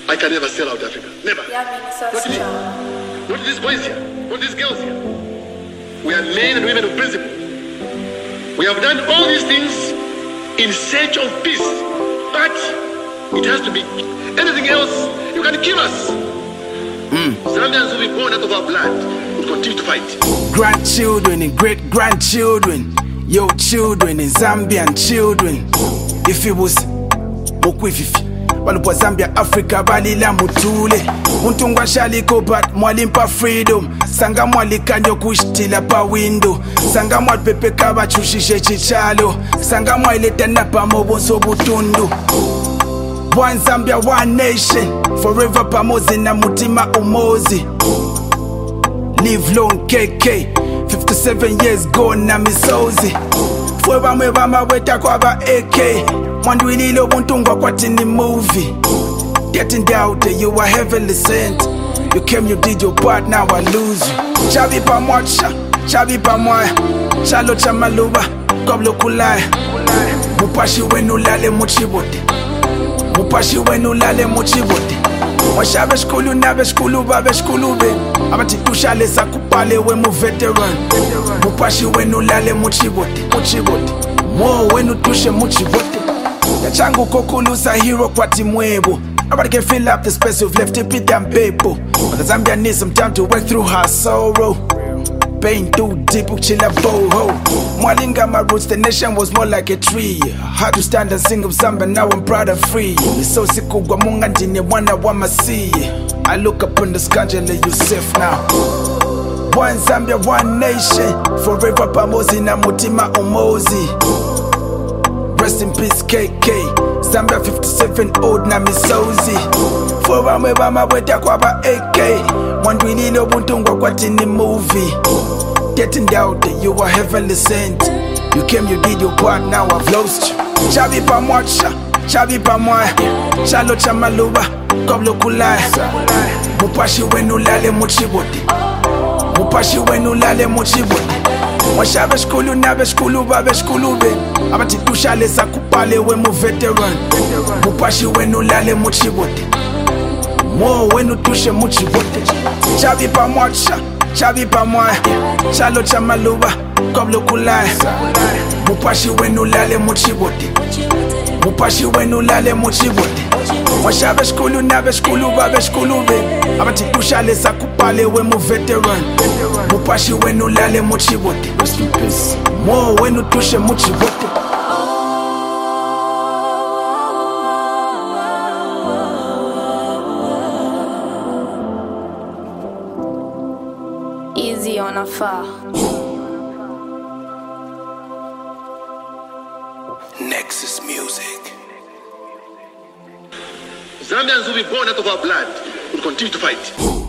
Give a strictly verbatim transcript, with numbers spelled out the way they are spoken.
I can never sell out Africa. Never. Yeah, Not me. Not these boys here. Not these girls here. We are men and women of principle. We have done all these things in search of peace. But it has to be anything else. You can kill us. Mm. Zambians will be born out of our blood. We'll continue to fight. Grandchildren and great-grandchildren. Your children and Zambian children. If it was Mokwififi Balupwa Zambia, Africa, balila mutule Muntu ngwashaliko but mwalimpa freedom Sanga mwalikanyo kushtila pa window Sanga mwalpepe kaba chushishe chichalo Sanga mwaleta napa mobonso butundu One Zambia, one nation Forever pamozi na mutima umozi Live long K K fifty-seven years gone na misozi Fweba mweba maweta kwa ba A K Mwandwililo buntungwa kwa tini movie Getting down there you are heavenly sent You came, you did your part, now I lose you Chabi pa mwacha, chabi pa mwaya Chalo cha maluba, koblo kulaya Mupashi wenu lale muchibote Mupashi wenu lale muchibote Washabe shkulu nabe shkulu babe shkulu be Abati kushale sakupale we mu veteran Mupashi wenu lale muchibote Muchibote Mo wenu tushe muchibote Yachangu kokulusa hero kwa timwebo Nobody can fill up the space we've left it with them people But the Zambia needs some time to work through her sorrow Pain too deep, uchila boho Mwalinga my roots, the nation was more like a tree Had to stand and sing of Zambia, now I'm proud and free So siku gwa munga ndine wana wa masi I look up on the sky and let you safe now One Zambia, one nation Forever pamozi na mutima umozi Rest in peace K K Zambia fifty-seven old na misozi Fora mweba maweta kwa ba A K Mwandwililo buntungwa kwa tini movie Getting down there you are heavenly sent You came, you did your part, now I've lost you Chabi pa mwacha, chabi pa mwaya Chalo cha maluba, koblo kulaya Mupashi wenu lale muchibote Mupashi wenu lale muchibote Washabe shkulu nabe shkulu babe shkulu be Abati kushale sakupale we mu veteran Mupashi wenu lale muchibote Mo wenu tushe muchibote Chabi pa mwacha, chabi pa mwaya Chalo cha maluba, koblo kulaya Mupashi wenu lale muchibote Mupashi wenu lale muchibote Washabe shkulu nabe shkulu babe shkulu be Abati kushale sakupale we mu veteran Mupashi wenu lale muchibote Rest in peace Mo wenu tushe muchibote Easy on a far. Nexus Music. Zambians will be born out of our blood. We'll continue to fight.